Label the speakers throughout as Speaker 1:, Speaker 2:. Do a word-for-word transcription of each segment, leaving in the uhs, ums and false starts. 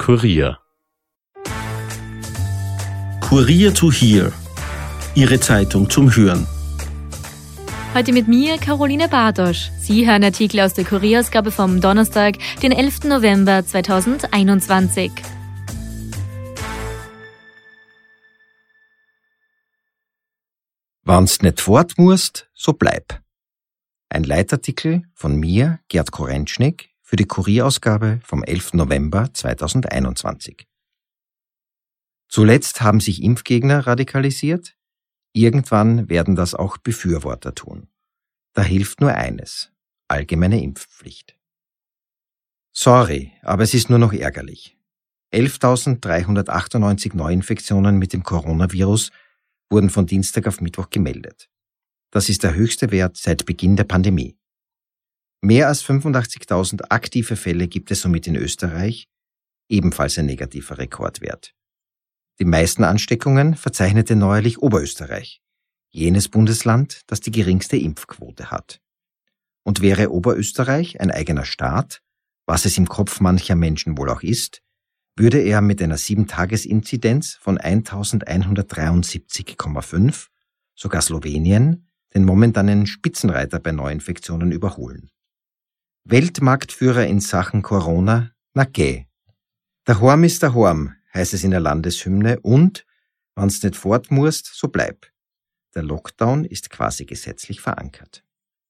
Speaker 1: Kurier.
Speaker 2: Kurier to hear. Ihre Zeitung zum Hören.
Speaker 3: Heute mit mir, Caroline Bartosch. Sie hören Artikel aus der Kurierausgabe vom Donnerstag, den elften November zweitausendeinundzwanzig.
Speaker 4: Wann's nicht fort musst, so bleib. Ein Leitartikel von mir, Gerd Korentschnig, für die Kurierausgabe vom elften November zweitausendeinundzwanzig. Zuletzt haben sich Impfgegner radikalisiert. Irgendwann werden das auch Befürworter tun. Da hilft nur eines: allgemeine Impfpflicht. Sorry, aber es ist nur noch ärgerlich. elftausenddreihundertachtundneunzig Neuinfektionen mit dem Coronavirus wurden von Dienstag auf Mittwoch gemeldet. Das ist der höchste Wert seit Beginn der Pandemie. Mehr als fünfundachtzigtausend aktive Fälle gibt es somit in Österreich, ebenfalls ein negativer Rekordwert. Die meisten Ansteckungen verzeichnete neuerlich Oberösterreich, jenes Bundesland, das die geringste Impfquote hat. Und wäre Oberösterreich ein eigener Staat, was es im Kopf mancher Menschen wohl auch ist, würde er mit einer sieben-Tages-Inzidenz von eintausendeinhundertdreiundsiebzig Komma fünf sogar Slowenien, den momentanen Spitzenreiter bei Neuinfektionen, überholen. Weltmarktführer in Sachen Corona, na geh. Daheim ist daheim, heißt es in der Landeshymne, und, wann's nicht fort musst, so bleib. Der Lockdown ist quasi gesetzlich verankert.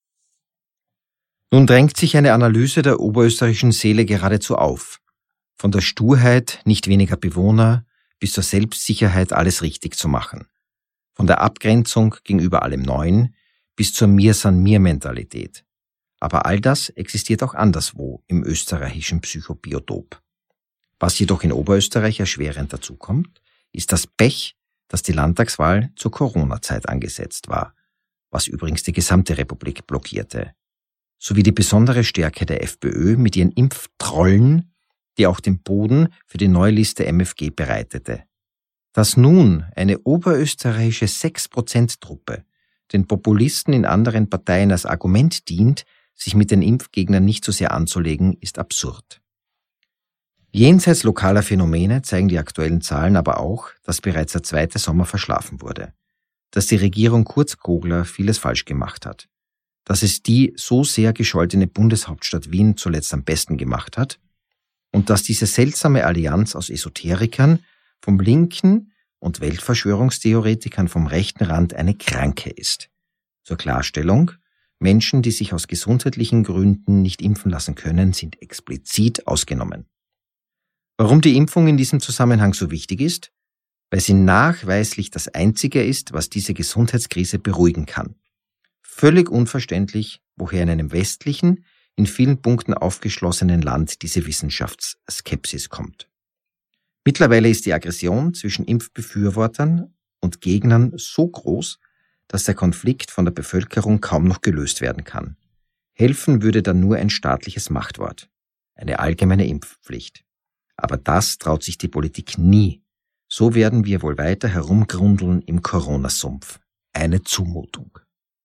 Speaker 4: Nun drängt sich eine Analyse der oberösterreichischen Seele geradezu auf. Von der Sturheit nicht weniger Bewohner bis zur Selbstsicherheit, alles richtig zu machen. Von der Abgrenzung gegenüber allem Neuen bis zur Mir-san-mir-Mentalität. Aber all das existiert auch anderswo im österreichischen Psychobiotop. Was jedoch in Oberösterreich erschwerend dazukommt, ist das Pech, dass die Landtagswahl zur Corona-Zeit angesetzt war, was übrigens die gesamte Republik blockierte. Sowie die besondere Stärke der FPÖ mit ihren Impftrollen, die auch den Boden für die neue Liste M F G bereitete. Dass nun eine oberösterreichische sechs Prozent Truppe den Populisten in anderen Parteien als Argument dient, sich mit den Impfgegnern nicht so sehr anzulegen, ist absurd. Jenseits lokaler Phänomene zeigen die aktuellen Zahlen aber auch, dass bereits der zweite Sommer verschlafen wurde, dass die Regierung Kurz-Kogler vieles falsch gemacht hat, dass es die so sehr gescholtene Bundeshauptstadt Wien zuletzt am besten gemacht hat und dass diese seltsame Allianz aus Esoterikern vom linken und Weltverschwörungstheoretikern vom rechten Rand eine Kranke ist. Zur Klarstellung: Menschen, die sich aus gesundheitlichen Gründen nicht impfen lassen können, sind explizit ausgenommen. Warum die Impfung in diesem Zusammenhang so wichtig ist? Weil sie nachweislich das Einzige ist, was diese Gesundheitskrise beruhigen kann. Völlig unverständlich, woher in einem westlichen, in vielen Punkten aufgeschlossenen Land diese Wissenschaftsskepsis kommt. Mittlerweile ist die Aggression zwischen Impfbefürwortern und Gegnern so groß, dass der Konflikt von der Bevölkerung kaum noch gelöst werden kann. Helfen würde dann nur ein staatliches Machtwort, eine allgemeine Impfpflicht. Aber das traut sich die Politik nie. So werden wir wohl weiter herumgrundeln im Corona-Sumpf. Eine Zumutung.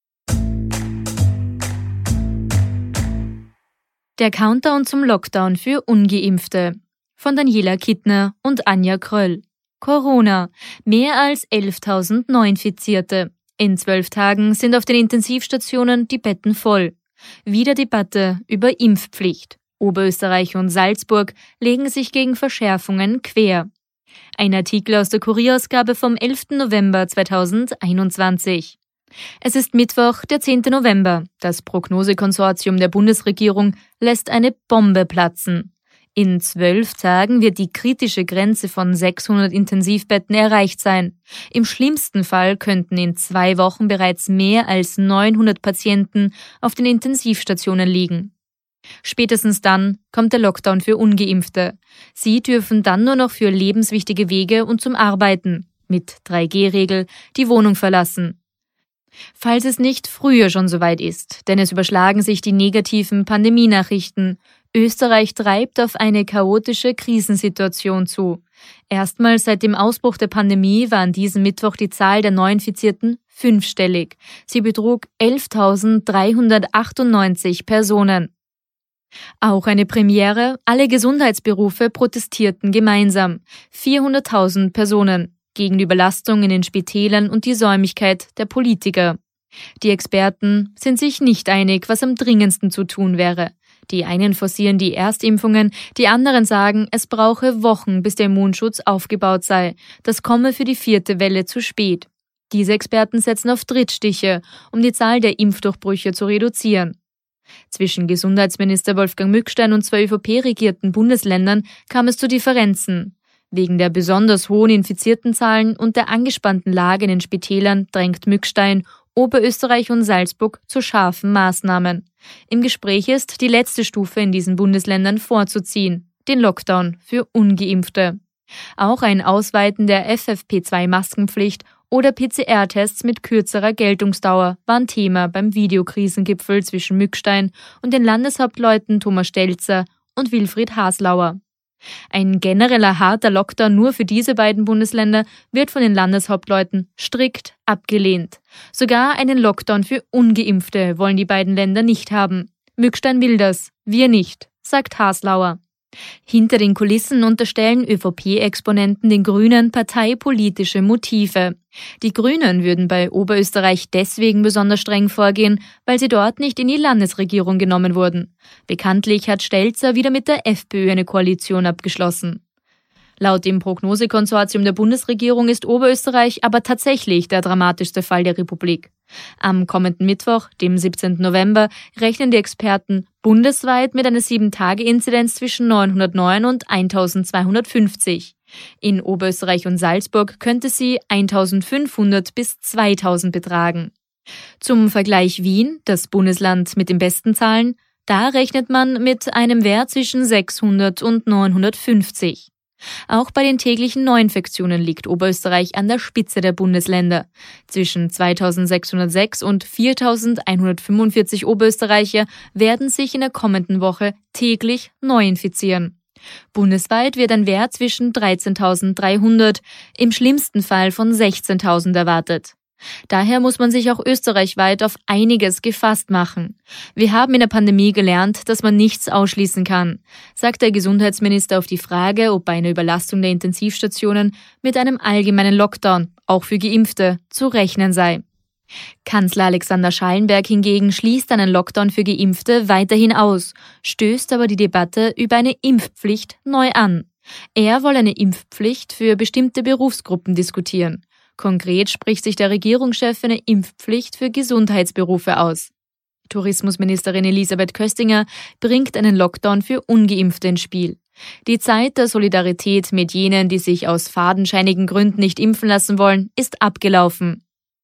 Speaker 3: Der Countdown zum Lockdown für Ungeimpfte. Von Daniela Kittner und Anja Kröll. Corona. Mehr als elftausend Neuinfizierte. In zwölf Tagen sind auf den Intensivstationen die Betten voll. Wieder Debatte über Impfpflicht. Oberösterreich und Salzburg legen sich gegen Verschärfungen quer. Ein Artikel aus der Kurierausgabe vom elften November zweitausendeinundzwanzig. Es ist Mittwoch, der zehnte November. Das Prognosekonsortium der Bundesregierung lässt eine Bombe platzen. In zwölf Tagen wird die kritische Grenze von sechshundert Intensivbetten erreicht sein. Im schlimmsten Fall könnten in zwei Wochen bereits mehr als neunhundert Patienten auf den Intensivstationen liegen. Spätestens dann kommt der Lockdown für Ungeimpfte. Sie dürfen dann nur noch für lebenswichtige Wege und zum Arbeiten, mit drei G Regel, die Wohnung verlassen. Falls es nicht früher schon soweit ist, denn es überschlagen sich die negativen Pandemienachrichten. Österreich treibt auf eine chaotische Krisensituation zu. Erstmals seit dem Ausbruch der Pandemie war an diesem Mittwoch die Zahl der Neuinfizierten fünfstellig. Sie betrug elftausenddreihundertachtundneunzig Personen. Auch eine Premiere, alle Gesundheitsberufe protestierten gemeinsam. vierhunderttausend Personen gegen die Überlastung in den Spitälern und die Säumigkeit der Politiker. Die Experten sind sich nicht einig, was am dringendsten zu tun wäre. Die einen forcieren die Erstimpfungen, die anderen sagen, es brauche Wochen, bis der Immunschutz aufgebaut sei. Das komme für die vierte Welle zu spät. Diese Experten setzen auf Drittstiche, um die Zahl der Impfdurchbrüche zu reduzieren. Zwischen Gesundheitsminister Wolfgang Mückstein und zwei ÖVP-regierten Bundesländern kam es zu Differenzen. Wegen der besonders hohen Infiziertenzahlen und der angespannten Lage in den Spitälern drängt Mückstein Oberösterreich und Salzburg zu scharfen Maßnahmen. Im Gespräch ist, die letzte Stufe in diesen Bundesländern vorzuziehen, den Lockdown für Ungeimpfte. Auch ein Ausweiten der F F P zwei Maskenpflicht oder P C R-Tests mit kürzerer Geltungsdauer waren Thema beim Videokrisengipfel zwischen Mückstein und den Landeshauptleuten Thomas Stelzer und Wilfried Haslauer. Ein genereller harter Lockdown nur für diese beiden Bundesländer wird von den Landeshauptleuten strikt abgelehnt. Sogar einen Lockdown für Ungeimpfte wollen die beiden Länder nicht haben. Mückstein will das, wir nicht, sagt Haslauer. Hinter den Kulissen unterstellen ÖVP-Exponenten den Grünen parteipolitische Motive. Die Grünen würden bei Oberösterreich deswegen besonders streng vorgehen, weil sie dort nicht in die Landesregierung genommen wurden. Bekanntlich hat Stelzer wieder mit der FPÖ eine Koalition abgeschlossen. Laut dem Prognosekonsortium der Bundesregierung ist Oberösterreich aber tatsächlich der dramatischste Fall der Republik. Am kommenden Mittwoch, dem siebzehnten November, rechnen die Experten bundesweit mit einer sieben Tage Inzidenz zwischen neunhundertneun und eintausendzweihundertfünfzig. In Oberösterreich und Salzburg könnte sie eintausendfünfhundert bis zweitausend betragen. Zum Vergleich Wien, das Bundesland mit den besten Zahlen, da rechnet man mit einem Wert zwischen sechshundert und neunhundertfünfzig. Auch bei den täglichen Neuinfektionen liegt Oberösterreich an der Spitze der Bundesländer. Zwischen zweitausendsechshundertsechs und viertausendeinhundertfünfundvierzig Oberösterreicher werden sich in der kommenden Woche täglich neu infizieren. Bundesweit wird ein Wert zwischen dreizehntausenddreihundert, im schlimmsten Fall von sechzehntausend erwartet. Daher muss man sich auch österreichweit auf einiges gefasst machen. Wir haben in der Pandemie gelernt, dass man nichts ausschließen kann, sagt der Gesundheitsminister auf die Frage, ob bei einer Überlastung der Intensivstationen mit einem allgemeinen Lockdown, auch für Geimpfte, zu rechnen sei. Kanzler Alexander Schallenberg hingegen schließt einen Lockdown für Geimpfte weiterhin aus, stößt aber die Debatte über eine Impfpflicht neu an. Er wolle eine Impfpflicht für bestimmte Berufsgruppen diskutieren. Konkret spricht sich der Regierungschef für eine Impfpflicht für Gesundheitsberufe aus. Tourismusministerin Elisabeth Köstinger bringt einen Lockdown für Ungeimpfte ins Spiel. Die Zeit der Solidarität mit jenen, die sich aus fadenscheinigen Gründen nicht impfen lassen wollen, ist abgelaufen.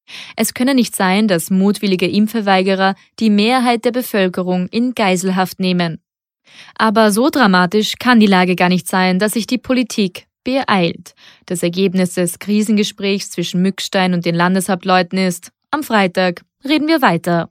Speaker 3: Es könne nicht sein, dass mutwillige Impfverweigerer die Mehrheit der Bevölkerung in Geiselhaft nehmen. Aber so dramatisch kann die Lage gar nicht sein, dass sich die Politik beeilt. Das Ergebnis des Krisengesprächs zwischen Mückstein und den Landeshauptleuten ist: Am Freitag reden wir weiter.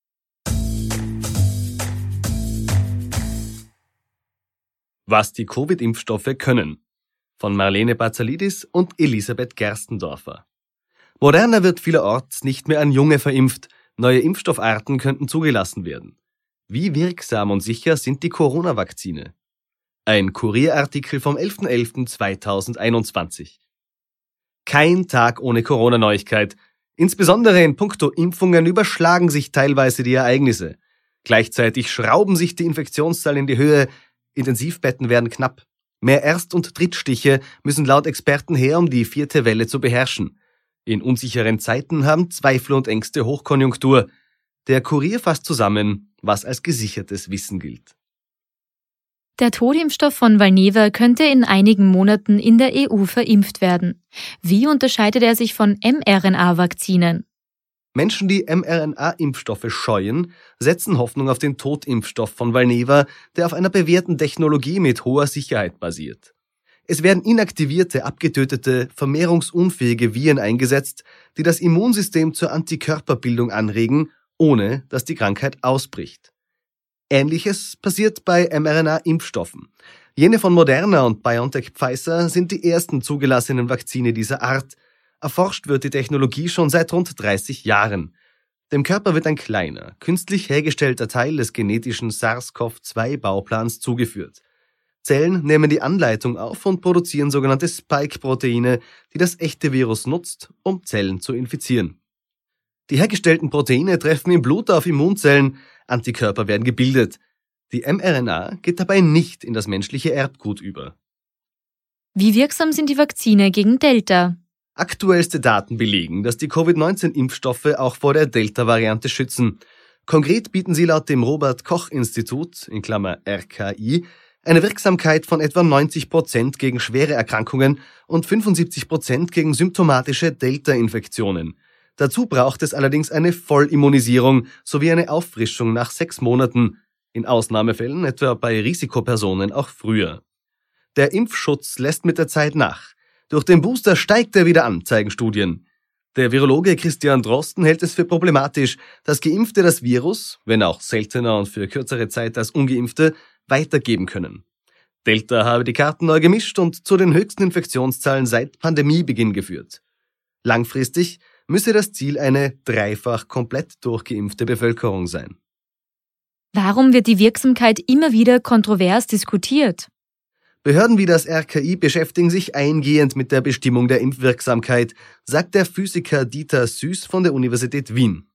Speaker 1: Was die Covid-Impfstoffe können. Von Marlene Bazalidis und Elisabeth Gerstendorfer. Moderna wird vielerorts nicht mehr an Junge verimpft. Neue Impfstoffarten könnten zugelassen werden. Wie wirksam und sicher sind die Corona-Vakzine? Ein Kurierartikel vom elfter elfter zweitausendeinundzwanzig. Kein Tag ohne Corona-Neuigkeit. Insbesondere in puncto Impfungen überschlagen sich teilweise die Ereignisse. Gleichzeitig schrauben sich die Infektionszahlen in die Höhe, Intensivbetten werden knapp. Mehr Erst- und Drittstiche müssen laut Experten her, um die vierte Welle zu beherrschen. In unsicheren Zeiten haben Zweifel und Ängste Hochkonjunktur. Der Kurier fasst zusammen, was als gesichertes Wissen gilt.
Speaker 3: Der Totimpfstoff von Valneva könnte in einigen Monaten in der E U verimpft werden. Wie unterscheidet er sich von mRNA-Vakzinen?
Speaker 1: Menschen, die mRNA-Impfstoffe scheuen, setzen Hoffnung auf den Totimpfstoff von Valneva, der auf einer bewährten Technologie mit hoher Sicherheit basiert. Es werden inaktivierte, abgetötete, vermehrungsunfähige Viren eingesetzt, die das Immunsystem zur Antikörperbildung anregen, ohne dass die Krankheit ausbricht. Ähnliches passiert bei mRNA-Impfstoffen. Jene von Moderna und BioNTech-Pfizer sind die ersten zugelassenen Vakzine dieser Art. Erforscht wird die Technologie schon seit rund dreißig Jahren. Dem Körper wird ein kleiner, künstlich hergestellter Teil des genetischen SARS-C o V zwei Bauplans zugeführt. Zellen nehmen die Anleitung auf und produzieren sogenannte Spike-Proteine, die das echte Virus nutzt, um Zellen zu infizieren. Die hergestellten Proteine treffen im Blut auf Immunzellen, Antikörper werden gebildet. Die mRNA geht dabei nicht in das menschliche Erbgut über.
Speaker 3: Wie wirksam sind die Vakzine gegen Delta?
Speaker 1: Aktuellste Daten belegen, dass die Covid neunzehn Impfstoffe auch vor der Delta-Variante schützen. Konkret bieten sie laut dem Robert-Koch-Institut, in Klammer R K I, eine Wirksamkeit von etwa neunzig Prozent gegen schwere Erkrankungen und fünfundsiebzig Prozent gegen symptomatische Delta-Infektionen. Dazu braucht es allerdings eine Vollimmunisierung sowie eine Auffrischung nach sechs Monaten, in Ausnahmefällen, etwa bei Risikopersonen, auch früher. Der Impfschutz lässt mit der Zeit nach. Durch den Booster steigt er wieder an, zeigen Studien. Der Virologe Christian Drosten hält es für problematisch, dass Geimpfte das Virus, wenn auch seltener und für kürzere Zeit als Ungeimpfte, weitergeben können. Delta habe die Karten neu gemischt und zu den höchsten Infektionszahlen seit Pandemiebeginn geführt. Langfristig müsse das Ziel eine dreifach komplett durchgeimpfte Bevölkerung sein.
Speaker 3: Warum wird die Wirksamkeit immer wieder kontrovers diskutiert?
Speaker 1: Behörden wie das R K I beschäftigen sich eingehend mit der Bestimmung der Impfwirksamkeit, sagt der Physiker Dieter Süß von der Universität Wien.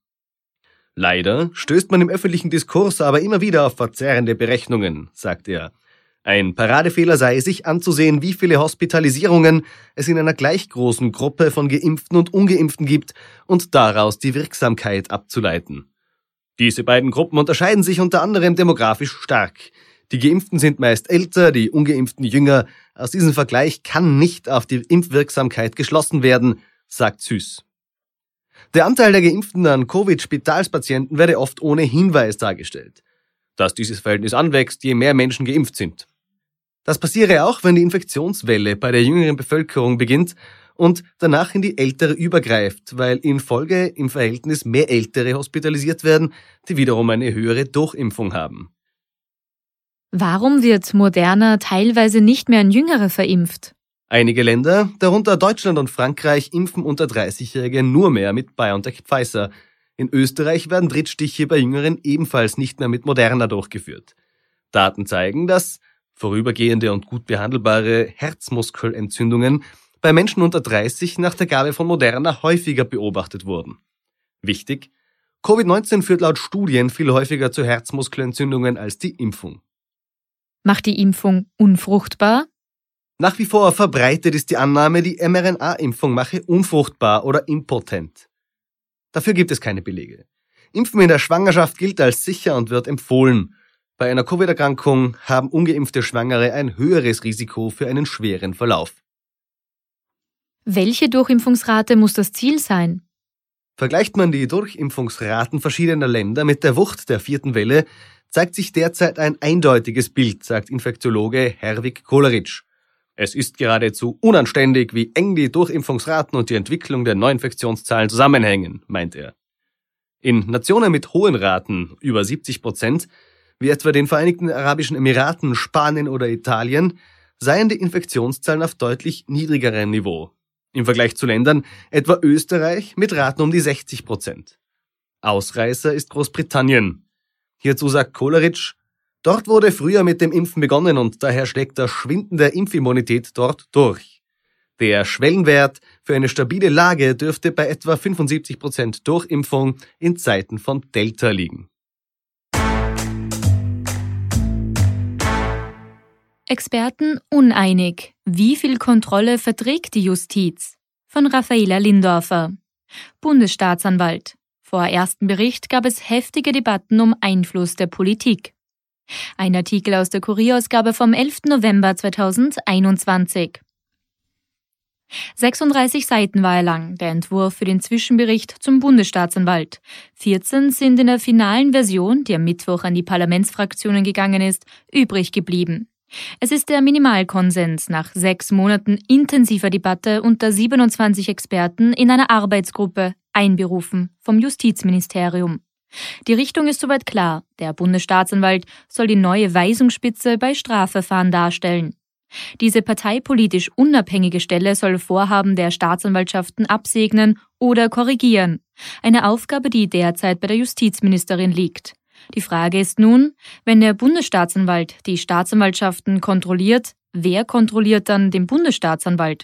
Speaker 1: Leider stößt man im öffentlichen Diskurs aber immer wieder auf verzerrende Berechnungen, sagt er. Ein Paradefehler sei, sich anzusehen, wie viele Hospitalisierungen es in einer gleich großen Gruppe von Geimpften und Ungeimpften gibt und daraus die Wirksamkeit abzuleiten. Diese beiden Gruppen unterscheiden sich unter anderem demografisch stark. Die Geimpften sind meist älter, die Ungeimpften jünger. Aus diesem Vergleich kann nicht auf die Impfwirksamkeit geschlossen werden, sagt Süß. Der Anteil der Geimpften an Covid-Spitalspatienten werde oft ohne Hinweis dargestellt, dass dieses Verhältnis anwächst, je mehr Menschen geimpft sind. Das passiere auch, wenn die Infektionswelle bei der jüngeren Bevölkerung beginnt und danach in die ältere übergreift, weil in Folge im Verhältnis mehr Ältere hospitalisiert werden, die wiederum eine höhere Durchimpfung haben.
Speaker 3: Warum wird Moderna teilweise nicht mehr an Jüngere verimpft?
Speaker 1: Einige Länder, darunter Deutschland und Frankreich, impfen unter dreißigjährige nur mehr mit BioNTech Pfizer. In Österreich werden Drittstiche bei Jüngeren ebenfalls nicht mehr mit Moderna durchgeführt. Daten zeigen, dass vorübergehende und gut behandelbare Herzmuskelentzündungen bei Menschen unter dreißig nach der Gabe von Moderna häufiger beobachtet wurden. Wichtig: Covid neunzehn führt laut Studien viel häufiger zu Herzmuskelentzündungen als die Impfung.
Speaker 3: Macht die Impfung unfruchtbar?
Speaker 1: Nach wie vor verbreitet ist die Annahme, die mRNA-Impfung mache unfruchtbar oder impotent. Dafür gibt es keine Belege. Impfen in der Schwangerschaft gilt als sicher und wird empfohlen. Bei einer Covid-Erkrankung haben ungeimpfte Schwangere ein höheres Risiko für einen schweren Verlauf.
Speaker 3: Welche Durchimpfungsrate muss das Ziel sein?
Speaker 1: Vergleicht man die Durchimpfungsraten verschiedener Länder mit der Wucht der vierten Welle, zeigt sich derzeit ein eindeutiges Bild, sagt Infektiologe Herwig Koleritsch. Es ist geradezu unanständig, wie eng die Durchimpfungsraten und die Entwicklung der Neuinfektionszahlen zusammenhängen, meint er. In Nationen mit hohen Raten, über siebzig Prozent, wie etwa den Vereinigten Arabischen Emiraten, Spanien oder Italien, seien die Infektionszahlen auf deutlich niedrigerem Niveau. Im Vergleich zu Ländern, etwa Österreich, mit Raten um die sechzig Prozent. Ausreißer ist Großbritannien. Hierzu sagt Koleritsch, dort wurde früher mit dem Impfen begonnen und daher schlägt das Schwinden der Impfimmunität dort durch. Der Schwellenwert für eine stabile Lage dürfte bei etwa fünfundsiebzig Prozent Durchimpfung in Zeiten von Delta liegen.
Speaker 3: Experten uneinig. Wie viel Kontrolle verträgt die Justiz? Von Raffaela Lindorfer. Bundesstaatsanwalt. Vor ersten Bericht gab es heftige Debatten um Einfluss der Politik. Ein Artikel aus der Kurierausgabe vom elften November zweitausendeinundzwanzig. sechsunddreißig Seiten war er lang, der Entwurf für den Zwischenbericht zum Bundesstaatsanwalt. vierzehn sind in der finalen Version, die am Mittwoch an die Parlamentsfraktionen gegangen ist, übrig geblieben. Es ist der Minimalkonsens nach sechs Monaten intensiver Debatte unter siebenundzwanzig Experten in einer Arbeitsgruppe, einberufen vom Justizministerium. Die Richtung ist soweit klar. Der Bundesstaatsanwalt soll die neue Weisungsspitze bei Strafverfahren darstellen. Diese parteipolitisch unabhängige Stelle soll Vorhaben der Staatsanwaltschaften absegnen oder korrigieren. Eine Aufgabe, die derzeit bei der Justizministerin liegt. Die Frage ist nun, wenn der Bundesstaatsanwalt die Staatsanwaltschaften kontrolliert, wer kontrolliert dann den Bundesstaatsanwalt?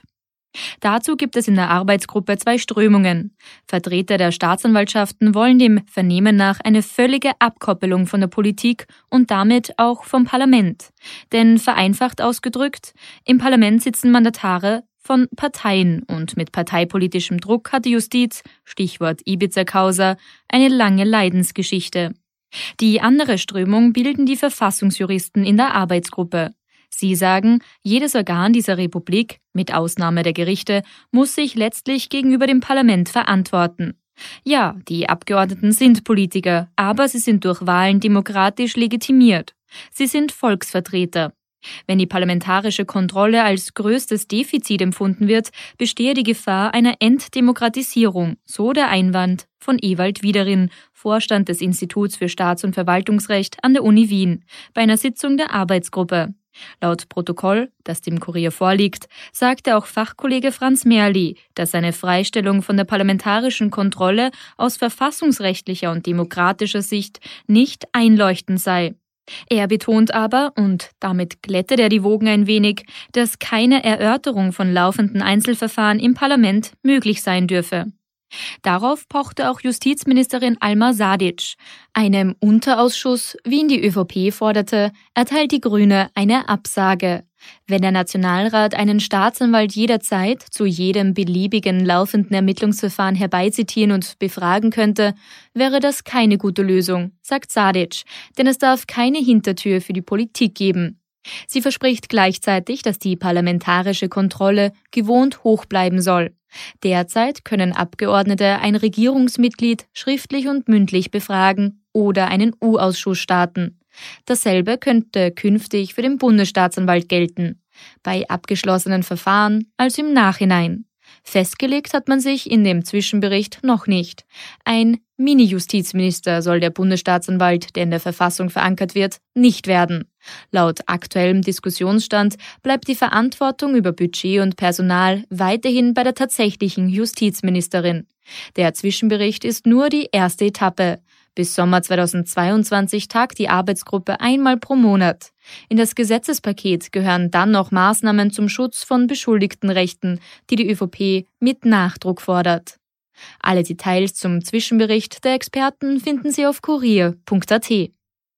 Speaker 3: Dazu gibt es in der Arbeitsgruppe zwei Strömungen. Vertreter der Staatsanwaltschaften wollen dem Vernehmen nach eine völlige Abkoppelung von der Politik und damit auch vom Parlament. Denn vereinfacht ausgedrückt, im Parlament sitzen Mandatare von Parteien und mit parteipolitischem Druck hat die Justiz, Stichwort Ibiza-Causa, eine lange Leidensgeschichte. Die andere Strömung bilden die Verfassungsjuristen in der Arbeitsgruppe. Sie sagen, jedes Organ dieser Republik, mit Ausnahme der Gerichte, muss sich letztlich gegenüber dem Parlament verantworten. Ja, die Abgeordneten sind Politiker, aber sie sind durch Wahlen demokratisch legitimiert. Sie sind Volksvertreter. Wenn die parlamentarische Kontrolle als größtes Defizit empfunden wird, bestehe die Gefahr einer Entdemokratisierung, so der Einwand von Ewald Wiederin, Vorstand des Instituts für Staats- und Verwaltungsrecht an der Uni Wien, bei einer Sitzung der Arbeitsgruppe. Laut Protokoll, das dem Kurier vorliegt, sagte auch Fachkollege Franz Merli, dass eine Freistellung von der parlamentarischen Kontrolle aus verfassungsrechtlicher und demokratischer Sicht nicht einleuchtend sei. Er betont aber, und damit glättet er die Wogen ein wenig, dass keine Erörterung von laufenden Einzelverfahren im Parlament möglich sein dürfe. Darauf pochte auch Justizministerin Alma Sadic. Einem Unterausschuss, wie ihn die ÖVP forderte, erteilt die Grüne eine Absage. Wenn der Nationalrat einen Staatsanwalt jederzeit zu jedem beliebigen laufenden Ermittlungsverfahren herbeizitieren und befragen könnte, wäre das keine gute Lösung, sagt Sadic, denn es darf keine Hintertür für die Politik geben. Sie verspricht gleichzeitig, dass die parlamentarische Kontrolle gewohnt hoch bleiben soll. Derzeit können Abgeordnete ein Regierungsmitglied schriftlich und mündlich befragen oder einen U-Ausschuss starten. Dasselbe könnte künftig für den Bundesstaatsanwalt gelten, bei abgeschlossenen Verfahren als im Nachhinein. Festgelegt hat man sich in dem Zwischenbericht noch nicht. Ein Mini-Justizminister soll der Bundesstaatsanwalt, der in der Verfassung verankert wird, nicht werden. Laut aktuellem Diskussionsstand bleibt die Verantwortung über Budget und Personal weiterhin bei der tatsächlichen Justizministerin. Der Zwischenbericht ist nur die erste Etappe. Bis Sommer zweitausendzweiundzwanzig tagt die Arbeitsgruppe einmal pro Monat. In das Gesetzespaket gehören dann noch Maßnahmen zum Schutz von Beschuldigtenrechten, die die ÖVP mit Nachdruck fordert. Alle Details zum Zwischenbericht der Experten finden Sie auf kurier punkt a t.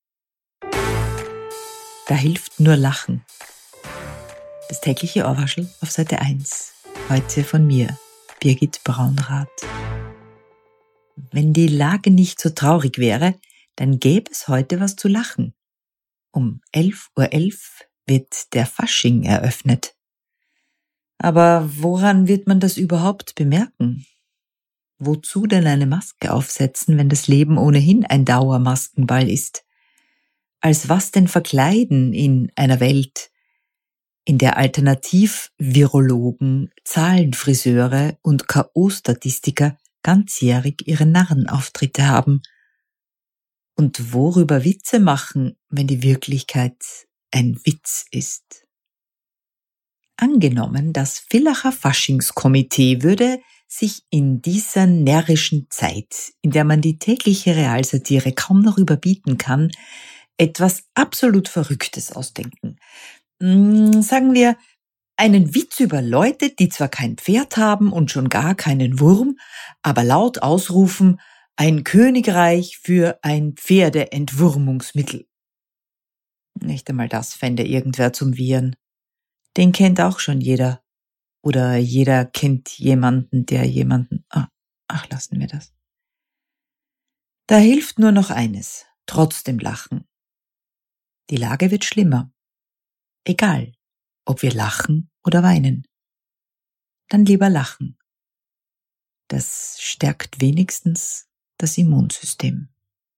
Speaker 5: Da hilft nur Lachen. Das tägliche Ohrwaschel auf Seite eins. Heute von mir, Birgit Braunrath. Wenn die Lage nicht so traurig wäre, dann gäbe es heute was zu lachen. Um elf Uhr elf wird der Fasching eröffnet. Aber woran wird man das überhaupt bemerken? Wozu denn eine Maske aufsetzen, wenn das Leben ohnehin ein Dauermaskenball ist? Als was denn verkleiden in einer Welt, in der Alternativ-Virologen, Zahlenfriseure und K O-Statistiker ganzjährig ihre Narrenauftritte haben? Und worüber Witze machen, wenn die Wirklichkeit ein Witz ist? Angenommen, das Villacher Faschingskomitee würde sich in dieser närrischen Zeit, in der man die tägliche Realsatire kaum noch überbieten kann, etwas absolut Verrücktes ausdenken. Sagen wir, einen Witz über Leute, die zwar kein Pferd haben und schon gar keinen Wurm, aber laut ausrufen, ein Königreich für ein Pferdeentwurmungsmittel. Nicht einmal das fände irgendwer zum Wiehern. Den kennt auch schon jeder. Oder jeder kennt jemanden, der jemanden... Ah, ach, lassen wir das. Da hilft nur noch eines, trotzdem lachen. Die Lage wird schlimmer. Egal, ob wir lachen oder weinen. Dann lieber lachen. Das stärkt wenigstens das Immunsystem.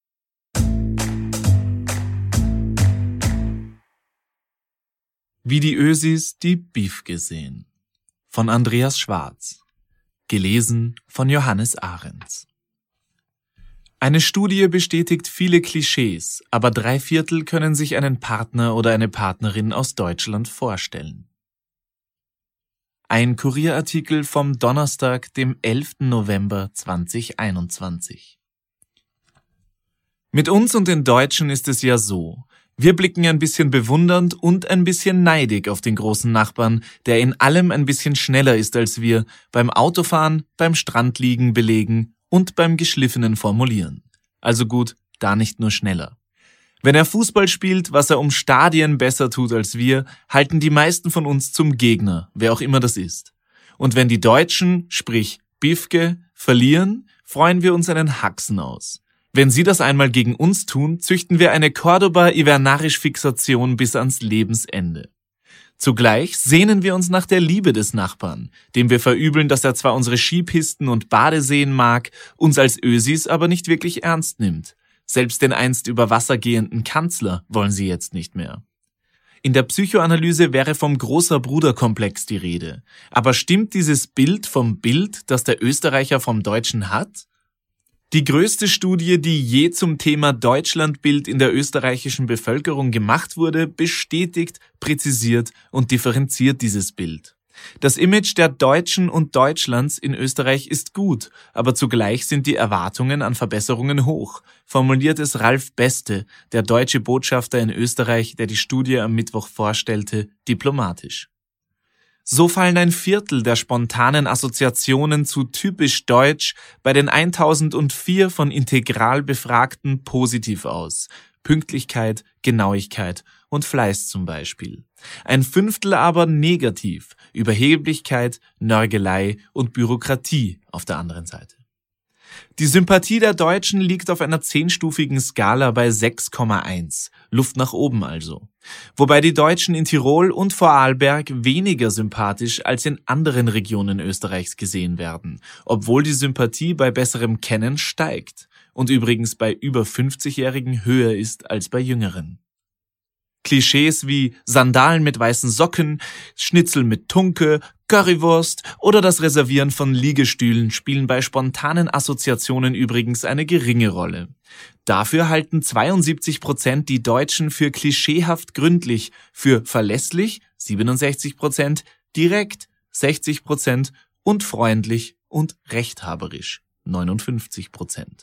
Speaker 6: Wie die Ösis die Bifke sehen. Von Andreas Schwarz. Gelesen von Johannes Ahrens. Eine Studie bestätigt viele Klischees, aber drei Viertel können sich einen Partner oder eine Partnerin aus Deutschland vorstellen. Ein Kurierartikel vom Donnerstag, dem elften November zweitausendeinundzwanzig. Mit uns und den Deutschen ist es ja so. Wir blicken ein bisschen bewundernd und ein bisschen neidig auf den großen Nachbarn, der in allem ein bisschen schneller ist als wir, beim Autofahren, beim Strandliegen belegen und beim geschliffenen Formulieren. Also gut, da nicht nur schneller. Wenn er Fußball spielt, was er um Stadien besser tut als wir, halten die meisten von uns zum Gegner, wer auch immer das ist. Und wenn die Deutschen, sprich Bifke, verlieren, freuen wir uns einen Haxen aus. Wenn sie das einmal gegen uns tun, züchten wir eine Cordoba-Ivernarisch-Fixation bis ans Lebensende. Zugleich sehnen wir uns nach der Liebe des Nachbarn, dem wir verübeln, dass er zwar unsere Skipisten und Badeseen mag, uns als Ösis aber nicht wirklich ernst nimmt. Selbst den einst über Wasser gehenden Kanzler wollen sie jetzt nicht mehr. In der Psychoanalyse wäre vom Großer-Bruder-Komplex die Rede. Aber stimmt dieses Bild vom Bild, das der Österreicher vom Deutschen hat? Die größte Studie, die je zum Thema Deutschlandbild in der österreichischen Bevölkerung gemacht wurde, bestätigt, präzisiert und differenziert dieses Bild. Das Image der Deutschen und Deutschlands in Österreich ist gut, aber zugleich sind die Erwartungen an Verbesserungen hoch, formuliert es Ralf Beste, der deutsche Botschafter in Österreich, der die Studie am Mittwoch vorstellte, diplomatisch. So fallen ein Viertel der spontanen Assoziationen zu typisch deutsch bei den eintausendvier von Integral Befragten positiv aus. Pünktlichkeit, Genauigkeit und Fleiß zum Beispiel. Ein Fünftel aber negativ, Überheblichkeit, Nörgelei und Bürokratie auf der anderen Seite. Die Sympathie der Deutschen liegt auf einer zehnstufigen Skala bei sechs Komma eins, Luft nach oben also. Wobei die Deutschen in Tirol und Vorarlberg weniger sympathisch als in anderen Regionen Österreichs gesehen werden, obwohl die Sympathie bei besserem Kennen steigt und übrigens bei über fünfzigjährigen höher ist als bei Jüngeren. Klischees wie Sandalen mit weißen Socken, Schnitzel mit Tunke, Currywurst oder das Reservieren von Liegestühlen spielen bei spontanen Assoziationen übrigens eine geringe Rolle. Dafür halten zweiundsiebzig Prozent die Deutschen für klischeehaft gründlich, für verlässlich siebenundsechzig Prozent, direkt sechzig Prozent und freundlich und rechthaberisch neunundfünfzig Prozent.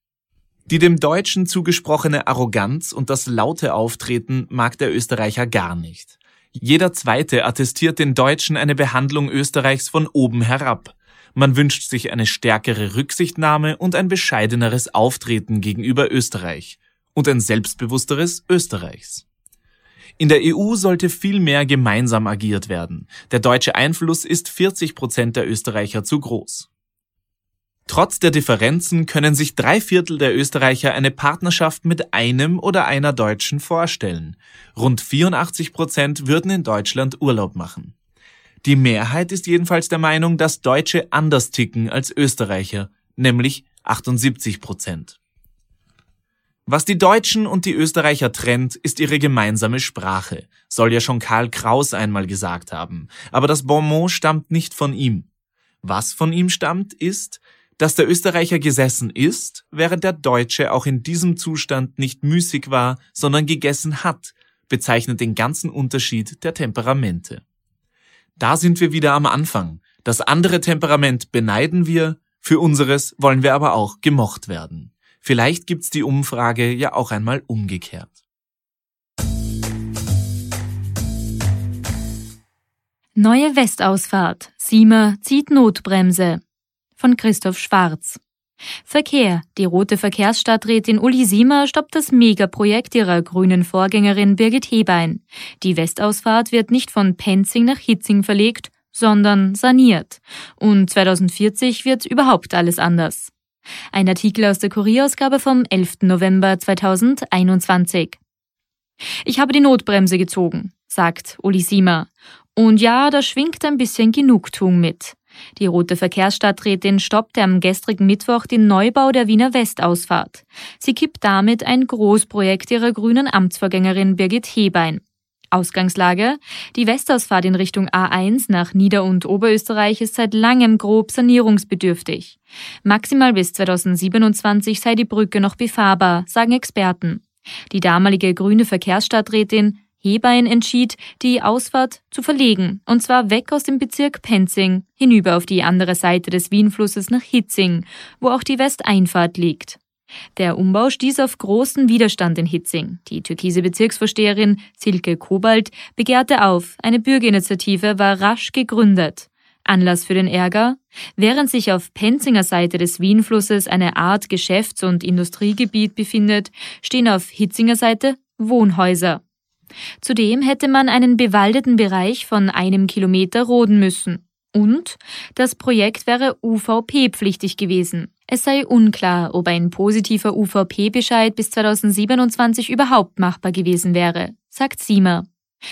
Speaker 6: Die dem Deutschen zugesprochene Arroganz und das laute Auftreten mag der Österreicher gar nicht. Jeder Zweite attestiert den Deutschen eine Behandlung Österreichs von oben herab. Man wünscht sich eine stärkere Rücksichtnahme und ein bescheideneres Auftreten gegenüber Österreich und ein selbstbewussteres Österreichs. In der E U sollte viel mehr gemeinsam agiert werden. Der deutsche Einfluss ist vierzig Prozent der Österreicher zu groß. Trotz der Differenzen können sich drei Viertel der Österreicher eine Partnerschaft mit einem oder einer Deutschen vorstellen. Rund vierundachtzig Prozent würden in Deutschland Urlaub machen. Die Mehrheit ist jedenfalls der Meinung, dass Deutsche anders ticken als Österreicher, nämlich achtundsiebzig Prozent. Was die Deutschen und die Österreicher trennt, ist ihre gemeinsame Sprache, soll ja schon Karl Kraus einmal gesagt haben. Aber das Bonmot stammt nicht von ihm. Was von ihm stammt, ist, dass der Österreicher gesessen ist, während der Deutsche auch in diesem Zustand nicht müßig war, sondern gegessen hat, bezeichnet den ganzen Unterschied der Temperamente. Da sind wir wieder am Anfang. Das andere Temperament beneiden wir, für unseres wollen wir aber auch gemocht werden. Vielleicht gibt's die Umfrage ja auch einmal umgekehrt.
Speaker 3: Neue Westausfahrt. Siemer zieht Notbremse. Von Christoph Schwarz. Verkehr. Die rote Verkehrsstadträtin Uli Siemer stoppt das Megaprojekt ihrer grünen Vorgängerin Birgit Hebein. Die Westausfahrt wird nicht von Penzing nach Hitzing verlegt, sondern saniert. Und zweitausendvierzig wird überhaupt alles anders. Ein Artikel aus der Kurierausgabe vom elften November zweitausendeinundzwanzig. Ich habe die Notbremse gezogen, sagt Uli Siemer. Und ja, da schwingt ein bisschen Genugtuung mit. Die rote Verkehrsstadträtin stoppte am gestrigen Mittwoch den Neubau der Wiener Westausfahrt. Sie kippt damit ein Großprojekt ihrer grünen Amtsvorgängerin Birgit Hebein. Ausgangslage: Die Westausfahrt in Richtung A eins nach Nieder- und Oberösterreich ist seit langem grob sanierungsbedürftig. Maximal bis zweitausendsiebenundzwanzig sei die Brücke noch befahrbar, sagen Experten. Die damalige grüne Verkehrsstadträtin Hebein entschied, die Ausfahrt zu verlegen, und zwar weg aus dem Bezirk Penzing, hinüber auf die andere Seite des Wienflusses nach Hitzing, wo auch die Westeinfahrt liegt. Der Umbau stieß auf großen Widerstand in Hitzing. Die türkise Bezirksvorsteherin Silke Kobalt begehrte auf, eine Bürgerinitiative war rasch gegründet. Anlass für den Ärger: Während sich auf Penzinger Seite des Wienflusses eine Art Geschäfts- und Industriegebiet befindet, stehen auf Hitzinger Seite Wohnhäuser. Zudem hätte man einen bewaldeten Bereich von einem Kilometer roden müssen. Und das Projekt wäre U V P-pflichtig gewesen. Es sei unklar, ob ein positiver U V P-Bescheid bis zweitausendsiebenundzwanzig überhaupt machbar gewesen wäre, sagt Siemer.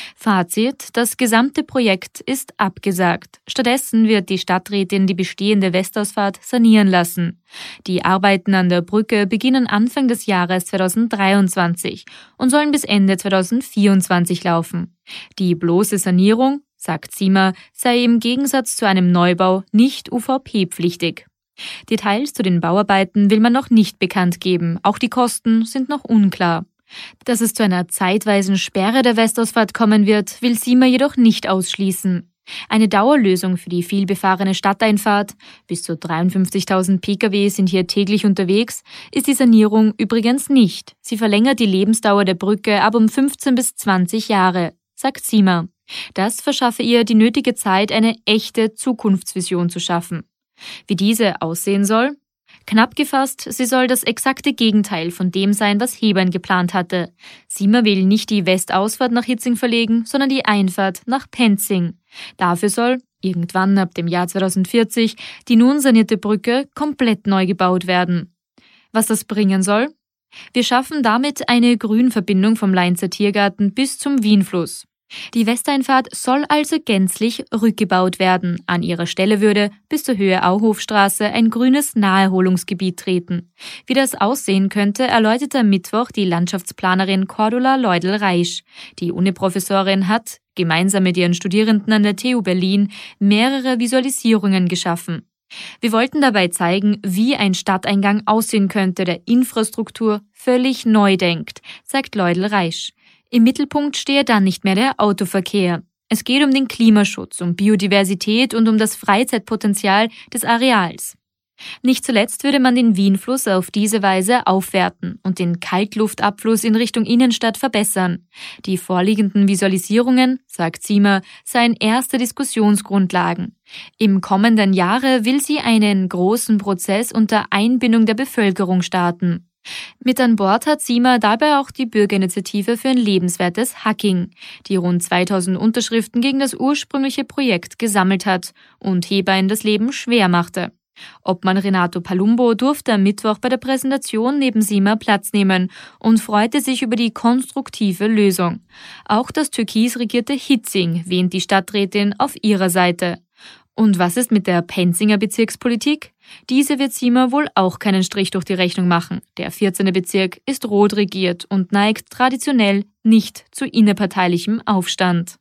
Speaker 3: Fazit: Das gesamte Projekt ist abgesagt. Stattdessen wird die Stadträtin die bestehende Westausfahrt sanieren lassen. Die Arbeiten an der Brücke beginnen Anfang des Jahres zweitausenddreiundzwanzig und sollen bis Ende zweitausendvierundzwanzig laufen. Die bloße Sanierung, sagt Siemer, sei im Gegensatz zu einem Neubau nicht U V P-pflichtig. Details zu den Bauarbeiten will man noch nicht bekannt geben, auch die Kosten sind noch unklar. Dass es zu einer zeitweisen Sperre der Westausfahrt kommen wird, will Siemer jedoch nicht ausschließen. Eine Dauerlösung für die vielbefahrene Stadteinfahrt, bis zu dreiundfünfzigtausend Pkw sind hier täglich unterwegs, ist die Sanierung übrigens nicht. Sie verlängert die Lebensdauer der Brücke aber um fünfzehn bis zwanzig Jahre, sagt Siemer. Das verschaffe ihr die nötige Zeit, eine echte Zukunftsvision zu schaffen. Wie diese aussehen soll? Knapp gefasst, sie soll das exakte Gegenteil von dem sein, was Hebein geplant hatte. Siemer will nicht die Westausfahrt nach Hitzing verlegen, sondern die Einfahrt nach Penzing. Dafür soll, irgendwann ab dem Jahr zweitausendvierzig, die nun sanierte Brücke komplett neu gebaut werden. Was das bringen soll? Wir schaffen damit eine Grünverbindung vom Leinzer Tiergarten bis zum Wienfluss. Die Westeinfahrt soll also gänzlich rückgebaut werden. An ihrer Stelle würde bis zur Höhe Auhofstraße ein grünes Naherholungsgebiet treten. Wie das aussehen könnte, erläuterte am Mittwoch die Landschaftsplanerin Cordula Leudl-Reisch. Die Uniprofessorin hat, gemeinsam mit ihren Studierenden an der T U Berlin, mehrere Visualisierungen geschaffen. Wir wollten dabei zeigen, wie ein Stadteingang aussehen könnte, der Infrastruktur völlig neu denkt, sagt Leudl-Reisch. Im Mittelpunkt stehe dann nicht mehr der Autoverkehr. Es geht um den Klimaschutz, um Biodiversität und um das Freizeitpotenzial des Areals. Nicht zuletzt würde man den Wienfluss auf diese Weise aufwerten und den Kaltluftabfluss in Richtung Innenstadt verbessern. Die vorliegenden Visualisierungen, sagt Siemer, seien erste Diskussionsgrundlagen. Im kommenden Jahre will sie einen großen Prozess unter Einbindung der Bevölkerung starten. Mit an Bord hat Siemer dabei auch die Bürgerinitiative für ein lebenswertes Hacking, die rund zweitausend Unterschriften gegen das ursprüngliche Projekt gesammelt hat und Hebein das Leben schwer machte. Obmann Renato Palumbo durfte am Mittwoch bei der Präsentation neben Siemer Platz nehmen und freute sich über die konstruktive Lösung. Auch das türkis regierte Hitzing wähnt die Stadträtin auf ihrer Seite. Und was ist mit der Penzinger Bezirkspolitik? Diese wird Siemer wohl auch keinen Strich durch die Rechnung machen. Der vierzehnte Bezirk ist rot regiert und neigt traditionell nicht zu innerparteilichem Aufstand.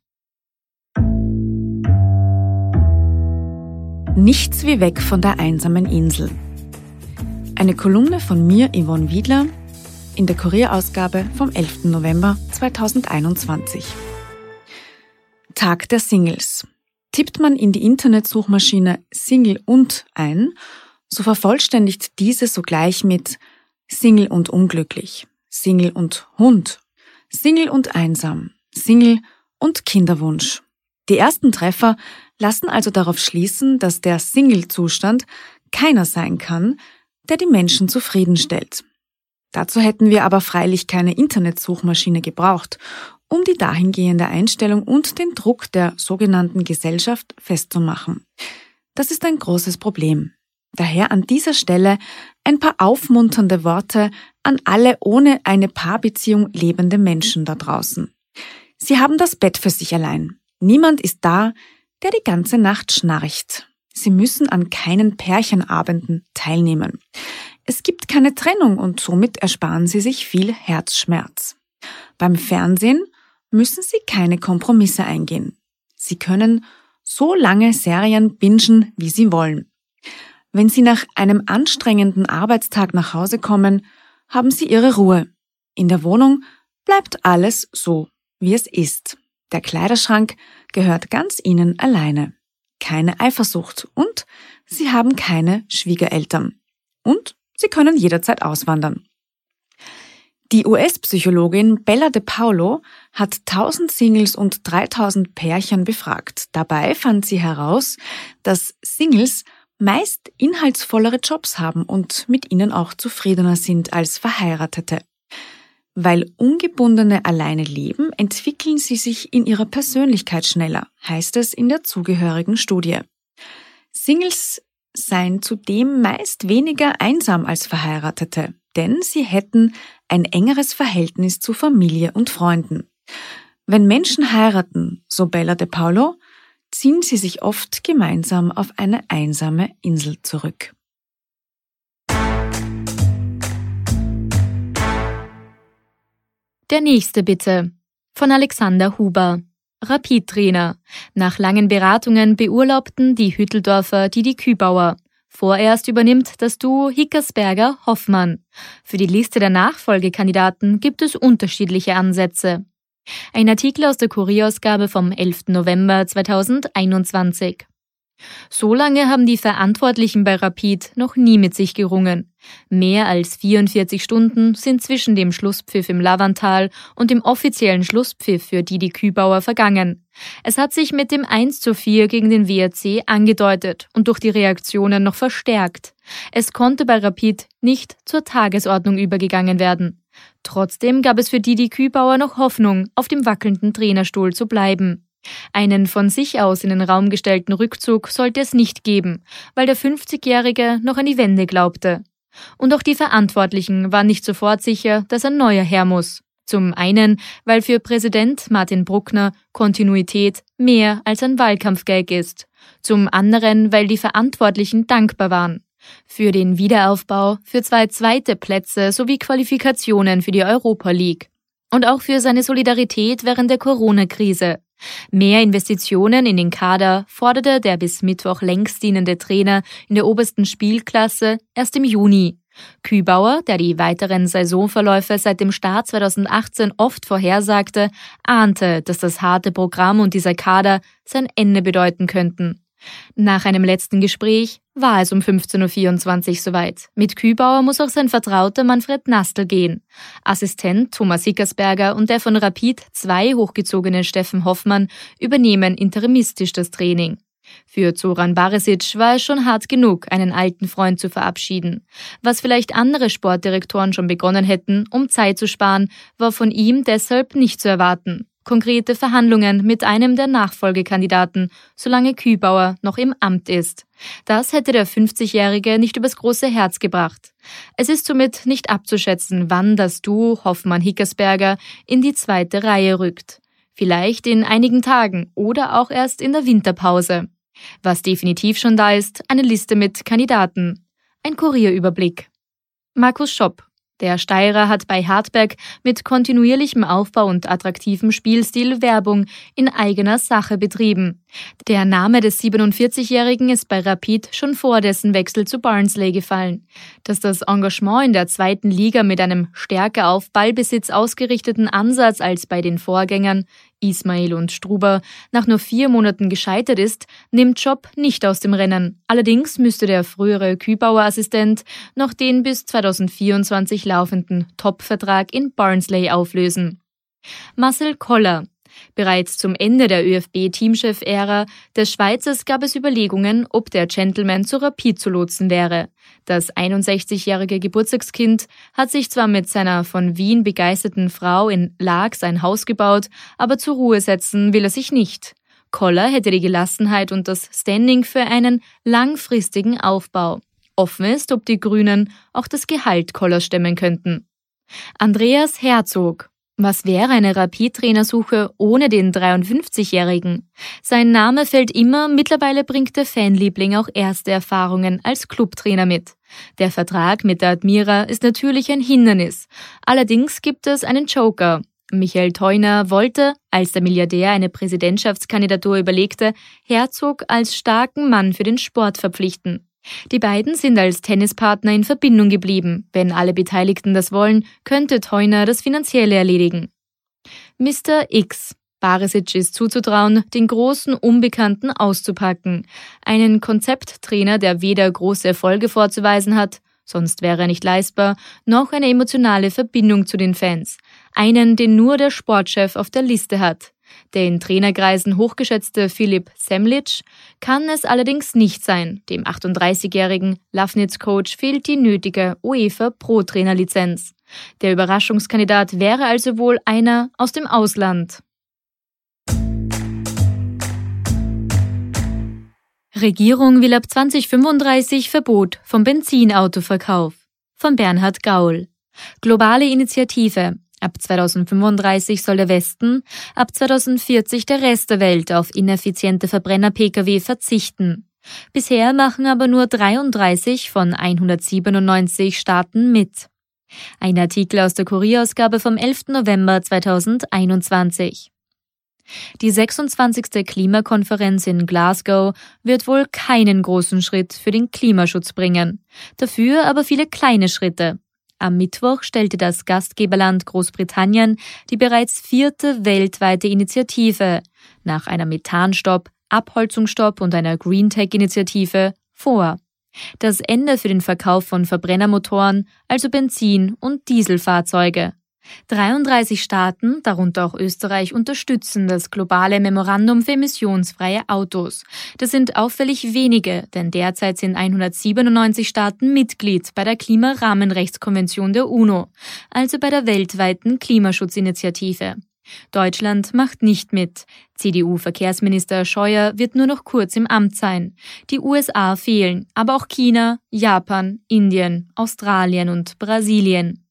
Speaker 7: Nichts wie weg von der einsamen Insel. Eine Kolumne von mir, Yvonne Wiedler, in der Kurierausgabe vom elften November zweitausendeinundzwanzig. Tag der Singles. Tippt man in die Internetsuchmaschine Single und ein, so vervollständigt diese sogleich mit Single und unglücklich, Single und Hund, Single und einsam, Single und Kinderwunsch. Die ersten Treffer lassen also darauf schließen, dass der Single-Zustand keiner sein kann, der die Menschen zufriedenstellt. Dazu hätten wir aber freilich keine Internetsuchmaschine gebraucht, um die dahingehende Einstellung und den Druck der sogenannten Gesellschaft festzumachen. Das ist ein großes Problem. Daher an dieser Stelle ein paar aufmunternde Worte an alle ohne eine Paarbeziehung lebende Menschen da draußen. Sie haben das Bett für sich allein. Niemand ist da, der die ganze Nacht schnarcht. Sie müssen an keinen Pärchenabenden teilnehmen. Es gibt keine Trennung und somit ersparen Sie sich viel Herzschmerz. Beim Fernsehen müssen sie keine Kompromisse eingehen. Sie können so lange Serien bingen, wie sie wollen. Wenn sie nach einem anstrengenden Arbeitstag nach Hause kommen, haben sie ihre Ruhe. In der Wohnung bleibt alles so, wie es ist. Der Kleiderschrank gehört ganz ihnen alleine. Keine Eifersucht und sie haben keine Schwiegereltern. Und sie können jederzeit auswandern. Die U S-Psychologin Bella DePaulo hat tausend Singles und dreitausend Pärchen befragt. Dabei fand sie heraus, dass Singles meist inhaltsvollere Jobs haben und mit ihnen auch zufriedener sind als Verheiratete. Weil Ungebundene alleine leben, entwickeln sie sich in ihrer Persönlichkeit schneller, heißt es in der zugehörigen Studie. Singles seien zudem meist weniger einsam als Verheiratete, denn sie hätten ein engeres Verhältnis zu Familie und Freunden. Wenn Menschen heiraten, so Bella DePaulo, ziehen sie sich oft gemeinsam auf eine einsame Insel zurück.
Speaker 3: Der nächste bitte. Von Alexander Huber. Rapid-Trainer. Nach langen Beratungen beurlaubten die Hütteldorfer Didi Kübauer. Vorerst übernimmt das Duo Hickersberger-Hoffmann. Für die Liste der Nachfolgekandidaten gibt es unterschiedliche Ansätze. Ein Artikel aus der Kurierausgabe vom elften November zweitausendeinundzwanzig. So lange haben die Verantwortlichen bei Rapid noch nie mit sich gerungen. Mehr als vierundvierzig Stunden sind zwischen dem Schlusspfiff im Lavantal und dem offiziellen Schlusspfiff für Didi Kübauer vergangen. Es hat sich mit dem eins zu vier gegen den W R C angedeutet und durch die Reaktionen noch verstärkt. Es konnte bei Rapid nicht zur Tagesordnung übergegangen werden. Trotzdem gab es für Didi Kübauer noch Hoffnung, auf dem wackelnden Trainerstuhl zu bleiben. Einen von sich aus in den Raum gestellten Rückzug sollte es nicht geben, weil der fünfzigjährige noch an die Wende glaubte. Und auch die Verantwortlichen waren nicht sofort sicher, dass ein neuer her muss. Zum einen, weil für Präsident Martin Bruckner Kontinuität mehr als ein Wahlkampfgag ist. Zum anderen, weil die Verantwortlichen dankbar waren. Für den Wiederaufbau, für zwei zweite Plätze sowie Qualifikationen für die Europa League. Und auch für seine Solidarität während der Corona-Krise. Mehr Investitionen in den Kader forderte der bis Mittwoch längst dienende Trainer in der obersten Spielklasse erst im Juni. Kübauer, der die weiteren Saisonverläufe seit dem Start zweitausendachtzehn oft vorhersagte, ahnte, dass das harte Programm und dieser Kader sein Ende bedeuten könnten. Nach einem letzten Gespräch war es um fünfzehn Uhr vierundzwanzig soweit. Mit Kübauer muss auch sein Vertrauter Manfred Nastl gehen. Assistent Thomas Hickersberger und der von Rapid zwei hochgezogene Steffen Hoffmann übernehmen interimistisch das Training. Für Zoran Barisic war es schon hart genug, einen alten Freund zu verabschieden. Was vielleicht andere Sportdirektoren schon begonnen hätten, um Zeit zu sparen, war von ihm deshalb nicht zu erwarten. Konkrete Verhandlungen mit einem der Nachfolgekandidaten, solange Kübauer noch im Amt ist. Das hätte der fünfzigjährige nicht übers große Herz gebracht. Es ist somit nicht abzuschätzen, wann das Duo Hoffmann-Hickersberger in die zweite Reihe rückt. Vielleicht in einigen Tagen oder auch erst in der Winterpause. Was definitiv schon da ist, eine Liste mit Kandidaten. Ein Kurierüberblick. Markus Schopp. Der Steirer hat bei Hartberg mit kontinuierlichem Aufbau und attraktivem Spielstil Werbung in eigener Sache betrieben. Der Name des siebenundvierzigjährigen ist bei Rapid schon vor dessen Wechsel zu Barnsley gefallen. Dass das Engagement in der zweiten Liga mit einem stärker auf Ballbesitz ausgerichteten Ansatz als bei den Vorgängern Ismail und Struber nach nur vier Monaten gescheitert ist, nimmt Schopp nicht aus dem Rennen. Allerdings müsste der frühere Kübauer-Assistent noch den bis zweitausendvierundzwanzig laufenden Top-Vertrag in Barnsley auflösen. Marcel Koller. Bereits zum Ende der ÖFB Teamchef-Ära des Schweizers gab es Überlegungen, ob der Gentleman zu Rapid zu lotsen wäre. Das einundsechzigjährige Geburtstagskind hat sich zwar mit seiner von Wien begeisterten Frau in Laax ein Haus gebaut, aber zur Ruhe setzen will er sich nicht. Koller hätte die Gelassenheit und das Standing für einen langfristigen Aufbau. Offen ist, ob die Grünen auch das Gehalt Kollers stemmen könnten. Andreas Herzog. Was wäre eine Rapid-Trainersuche ohne den dreiundfünfzigjährigen? Sein Name fällt immer, mittlerweile bringt der Fanliebling auch erste Erfahrungen als Clubtrainer mit. Der Vertrag mit der Admira ist natürlich ein Hindernis. Allerdings gibt es einen Joker. Michael Theuner wollte, als der Milliardär eine Präsidentschaftskandidatur überlegte, Herzog als starken Mann für den Sport verpflichten. Die beiden sind als Tennispartner in Verbindung geblieben. Wenn alle Beteiligten das wollen, könnte Theuner das Finanzielle erledigen. Mister X. Barisic ist zuzutrauen, den großen Unbekannten auszupacken. Einen Konzepttrainer, der weder große Erfolge vorzuweisen hat, sonst wäre er nicht leistbar, noch eine emotionale Verbindung zu den Fans. Einen, den nur der Sportchef auf der Liste hat. Der in Trainerkreisen hochgeschätzte Philipp Semlitsch kann es allerdings nicht sein. Dem achtunddreißigjährigen Lafnitz-Coach fehlt die nötige UEFA-Pro-Trainer-Lizenz. Der Überraschungskandidat wäre also wohl einer aus dem Ausland. Regierung will ab zweitausendfünfunddreißig Verbot vom Benzinautoverkauf. Von Bernhard Gaul. Globale Initiative. Ab zweitausendfünfunddreißig soll der Westen, ab zweitausendvierzig der Rest der Welt auf ineffiziente Verbrenner-P K W verzichten. Bisher machen aber nur dreiunddreißig von hundertsiebenundneunzig Staaten mit. Ein Artikel aus der Kurierausgabe vom elften November zweitausendeinundzwanzig. Die sechsundzwanzigste Klimakonferenz in Glasgow wird wohl keinen großen Schritt für den Klimaschutz bringen, dafür aber viele kleine Schritte. Am Mittwoch stellte das Gastgeberland Großbritannien die bereits vierte weltweite Initiative nach einer Methanstopp, Abholzungsstopp und einer Greentech-Initiative vor. Das Ende für den Verkauf von Verbrennermotoren, also Benzin- und Dieselfahrzeuge. dreiunddreißig Staaten, darunter auch Österreich, unterstützen das globale Memorandum für emissionsfreie Autos. Das sind auffällig wenige, denn derzeit sind hundertsiebenundneunzig Staaten Mitglied bei der Klimarahmenrechtskonvention der UNO, also bei der weltweiten Klimaschutzinitiative. Deutschland macht nicht mit. C D U-Verkehrsminister Scheuer wird nur noch kurz im Amt sein. Die U S A fehlen, aber auch China, Japan, Indien, Australien und Brasilien.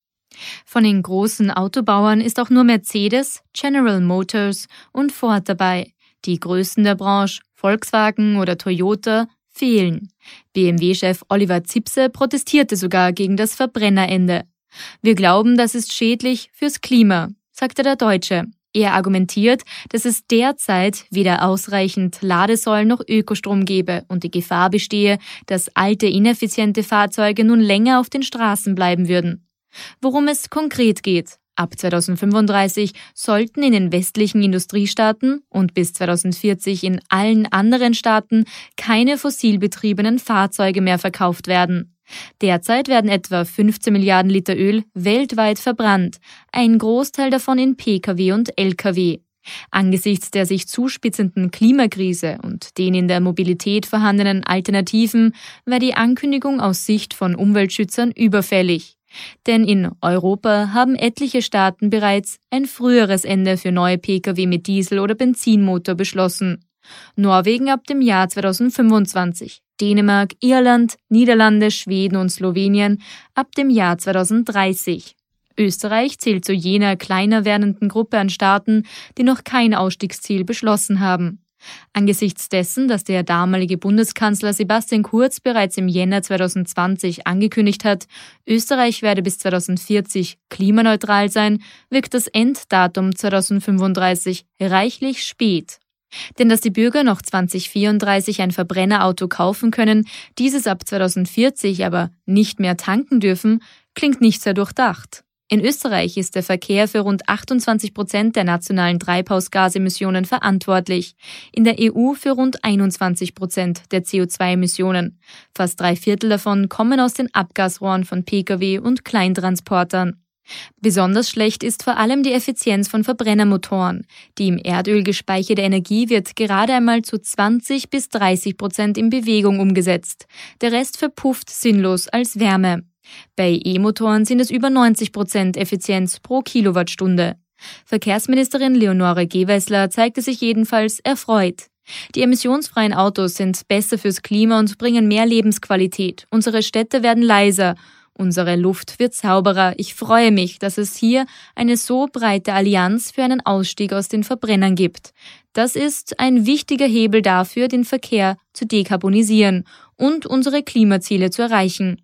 Speaker 3: Von den großen Autobauern ist auch nur Mercedes, General Motors und Ford dabei. Die Größten der Branche, Volkswagen oder Toyota, fehlen. B M W-Chef Oliver Zipse protestierte sogar gegen das Verbrennerende. Wir glauben, das ist schädlich fürs Klima, sagte der Deutsche. Er argumentiert, dass es derzeit weder ausreichend Ladesäulen noch Ökostrom gebe und die Gefahr bestehe, dass alte, ineffiziente Fahrzeuge nun länger auf den Straßen bleiben würden. Worum es konkret geht: Ab zweitausendfünfunddreißig sollten in den westlichen Industriestaaten und bis zweitausendvierzig in allen anderen Staaten keine fossilbetriebenen Fahrzeuge mehr verkauft werden. Derzeit werden etwa fünfzehn Milliarden Liter Öl weltweit verbrannt, ein Großteil davon in P K W und L K W. Angesichts der sich zuspitzenden Klimakrise und den in der Mobilität vorhandenen Alternativen war die Ankündigung aus Sicht von Umweltschützern überfällig. Denn in Europa haben etliche Staaten bereits ein früheres Ende für neue P K W mit Diesel- oder Benzinmotor beschlossen. Norwegen ab dem Jahr zweitausendfünfundzwanzig, Dänemark, Irland, Niederlande, Schweden und Slowenien ab dem Jahr zweitausenddreißig. Österreich zählt zu jener kleiner werdenden Gruppe an Staaten, die noch kein Ausstiegsziel beschlossen haben. Angesichts dessen, dass der damalige Bundeskanzler Sebastian Kurz bereits im Jänner zweitausendzwanzig angekündigt hat, Österreich werde bis zweitausendvierzig klimaneutral sein, wirkt das Enddatum zweitausendfünfunddreißig reichlich spät. Denn dass die Bürger noch zweitausendvierunddreißig ein Verbrennerauto kaufen können, dieses ab zweitausendvierzig aber nicht mehr tanken dürfen, klingt nicht sehr durchdacht. In Österreich ist der Verkehr für rund achtundzwanzig Prozent der nationalen Treibhausgasemissionen verantwortlich, in der E U für rund einundzwanzig Prozent der C O zwei Emissionen. Fast drei Viertel davon kommen aus den Abgasrohren von P K W und Kleintransportern. Besonders schlecht ist vor allem die Effizienz von Verbrennermotoren. Die im Erdöl gespeicherte Energie wird gerade einmal zu zwanzig bis dreißig Prozent in Bewegung umgesetzt. Der Rest verpufft sinnlos als Wärme. Bei E-Motoren sind es über neunzig Prozent Effizienz pro Kilowattstunde. Verkehrsministerin Leonore Gewessler zeigte sich jedenfalls erfreut. Die emissionsfreien Autos sind besser fürs Klima und bringen mehr Lebensqualität. Unsere Städte werden leiser. Unsere Luft wird sauberer. Ich freue mich, dass es hier eine so breite Allianz für einen Ausstieg aus den Verbrennern gibt. Das ist ein wichtiger Hebel dafür, den Verkehr zu dekarbonisieren und unsere Klimaziele zu erreichen.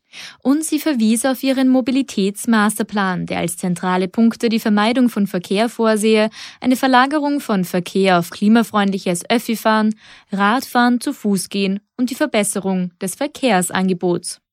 Speaker 3: Und sie verwies auf ihren Mobilitätsmasterplan, der als zentrale Punkte die Vermeidung von Verkehr vorsehe, eine Verlagerung von Verkehr auf klimafreundliches Öffifahren, Radfahren, zu Fuß gehen und die Verbesserung des Verkehrsangebots.